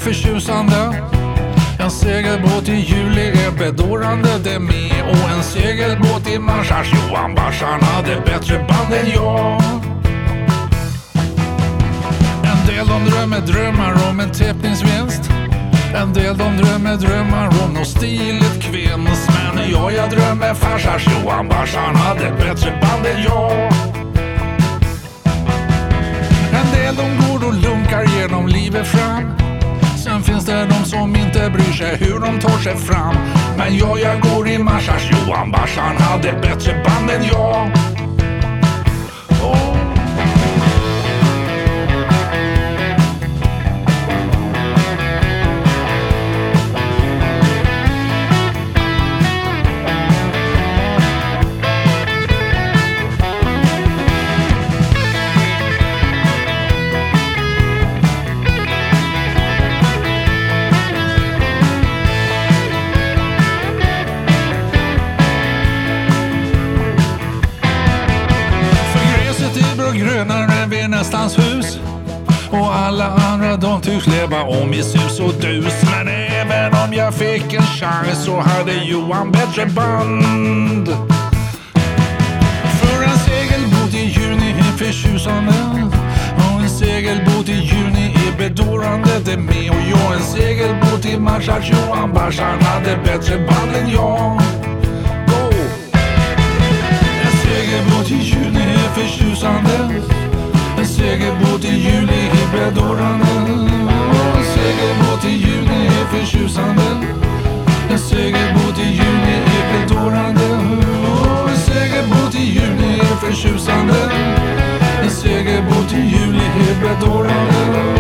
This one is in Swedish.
förtjusande. En segelbåt i juli är bedårande det med. Och en segelbåt i marsars Johan Barsan hade bättre band än jag. En del de drömmar om en täppningsvinst. En del de drömmar om något stiligt kvinns. Men jag drömmer farsars Johan Barsan hade bättre band än jag. En del de går och lunkar genom livet fram. Sen finns det de som inte bryr sig hur de tar sig fram. Men jag går i marsars Johan Barsan hade bättre band än jag. Grönare vid nästans hus. Och alla andra de tycks leva om i sus och dus. Men även om jag fick en chans så hade Johan bättre band. För en segelbåt i juni är förtjusande. Och en segelbåt i juni är bedårande det med. Och jag en segelbåt i marsars Johan Barsan hade bättre band än jag. En segelbåt i juni är förtjusande. En segelbåt i juli är bedårande. En segelbåt i juni är förtjusande. En segelbåt i juni är bedårande. En segelbåt i juni är förtjusande. En segelbåt i juli är bedårande.